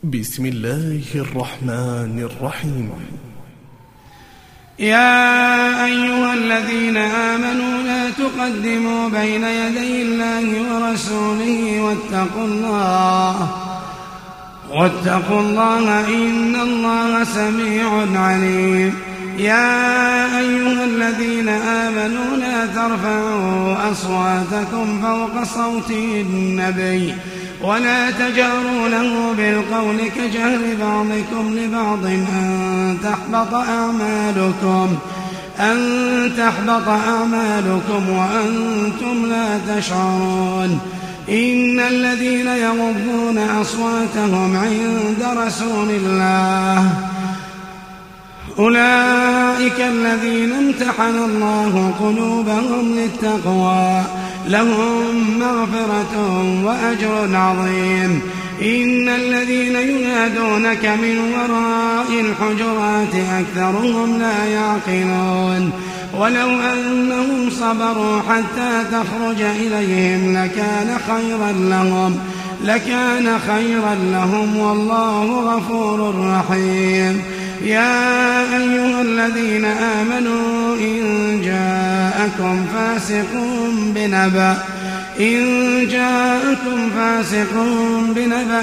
بسم الله الرحمن الرحيم. يا أيها الذين آمنوا لا تقدموا بين يدي الله ورسوله واتقوا الله إن الله سميع عليم. يا أيها الذين آمنوا لا ترفعوا أصواتكم فوق صوت النبي ولا تجهروا له بالقول كجهر بعضكم لبعض أن تحبط أعمالكم وأنتم لا تشعرون. إن الذين يغضون أصواتهم عند رسول الله أولئك الذين امتحن الله قلوبهم للتقوى لهم مغفرة وأجر عظيم. إن الذين ينادونك من وراء الحجرات أكثرهم لا يعقلون. ولو أنهم صبروا حتى تخرج إليهم لكان خيرا لهم والله غفور رحيم. يا أيها الذين آمنوا إن جاءكم فاسق بنبأ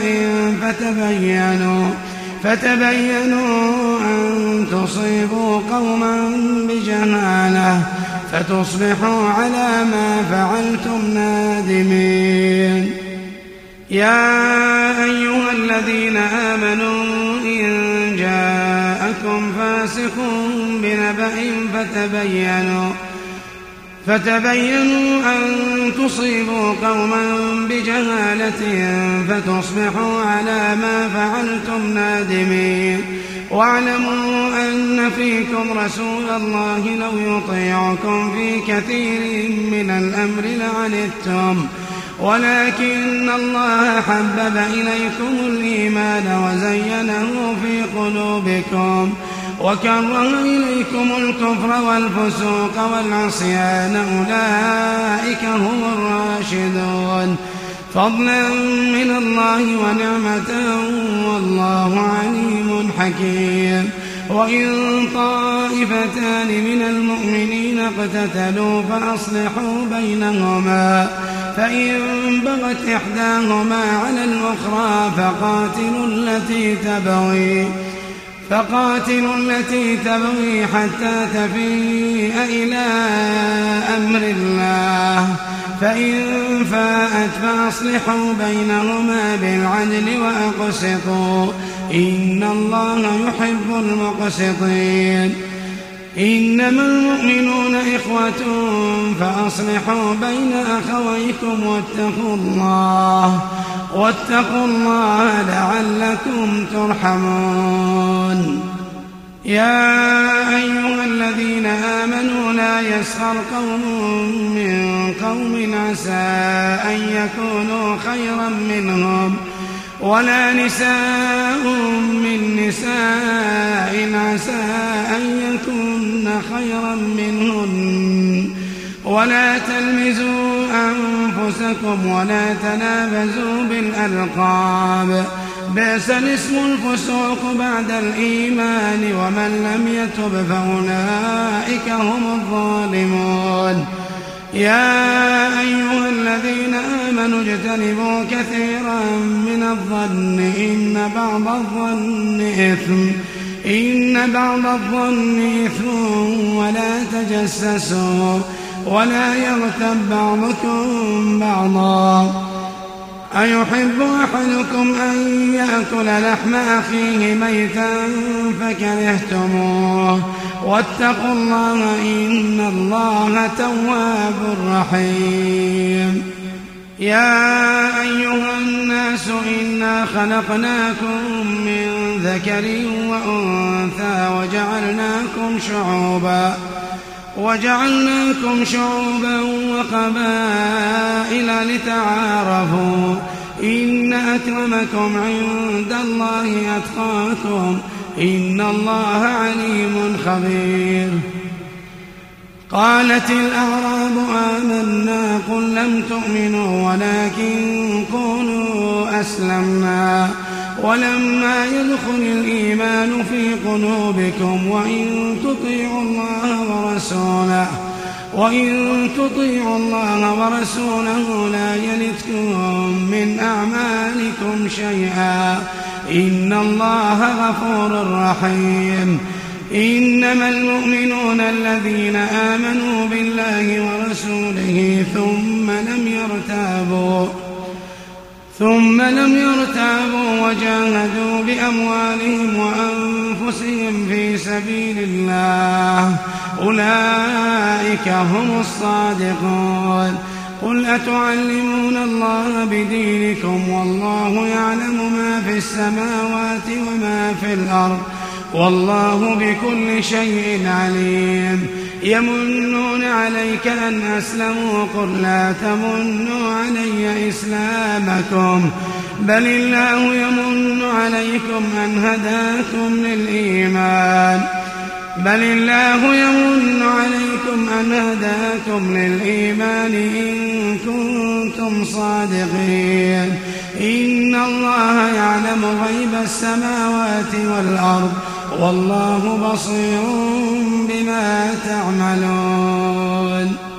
فتبينوا أن تصيبوا قوما بجهالة فتصبحوا على ما فعلتم نادمين. يا أيها الذين آمنوا إن جاءكم فاسق بنبأ فتبينوا أن تصيبوا قوما بجهالة فتصبحوا على ما فعلتم نادمين. واعلموا أن فيكم رسول الله لو يطيعكم في كثير من الأمر لعنتم ولكن الله حبب إليكم الإيمان وزينه في قلوبكم وكره إليكم الكفر والفسوق والعصيان أولئك هم الراشدون فضلا من الله ونعمة والله عليم حكيم. وإن طائفتان من المؤمنين اقتتلوا فأصلحوا بينهما فإن بغت إحداهما على الأخرى فقاتلوا التي تبغي حتى تفيء إلى أمر الله فإن فاءت فأصلحوا بينهما بالعدل وأقسطوا إن الله يحب المقسطين. إنما المؤمنون إخوة فأصلحوا بين أخويكم واتقوا الله لعلكم ترحمون. يا أيها الذين آمنوا لا يسخر قوم من قوم عسى أن يكونوا خيرا منهم ولا نساء من نساء عسى أن يكون خيرا منهن ولا تلمزوا أنفسكم ولا تنابزوا بالألقاب بئس الاسم الفسوق بعد الإيمان ومن لم يتب فأولئك هم الظالمون. يا أيها الذين آمنوا اجتنبوا كثيرا من الظن إن بعض الظن إثم ولا تجسسوا ولا يغتب بعضكم بعضا أيحب أحدكم أن يأكل لحم أخيه ميتا فكرهتموه واتقوا الله إن الله تواب رحيم. يا أيها الناس إنا خلقناكم من ذكر وأنثى وجعلناكم شعوبا وقبائل لتعارفوا إن أكرمكم عند الله أتقاكم إن الله عليم خبير. قالت الأعراب آمنا قل لم تؤمنوا ولكن قولوا أسلمنا ولما يدخل الإيمان في قلوبكم وإن تطيعوا الله ورسوله لا يلتكم من أعمالكم شيئا إن الله غفور رحيم. إنما المؤمنون الذين آمنوا بالله ورسوله ثم لم يرتابوا وجاهدوا بأموالهم وأنفسهم في سبيل الله أولئك هم الصادقون. قل أتعلمون الله بدينكم والله يعلم ما في السماوات وما في الأرض والله بكل شيء عليم. يمنون عليك أن أسلموا قل لا تمنوا علي إسلامكم بل الله يمن عليكم أن هداكم للإيمان إن كنتم صادقين. إن الله يعلم غيب السماوات والأرض والله بصير بما تعملون.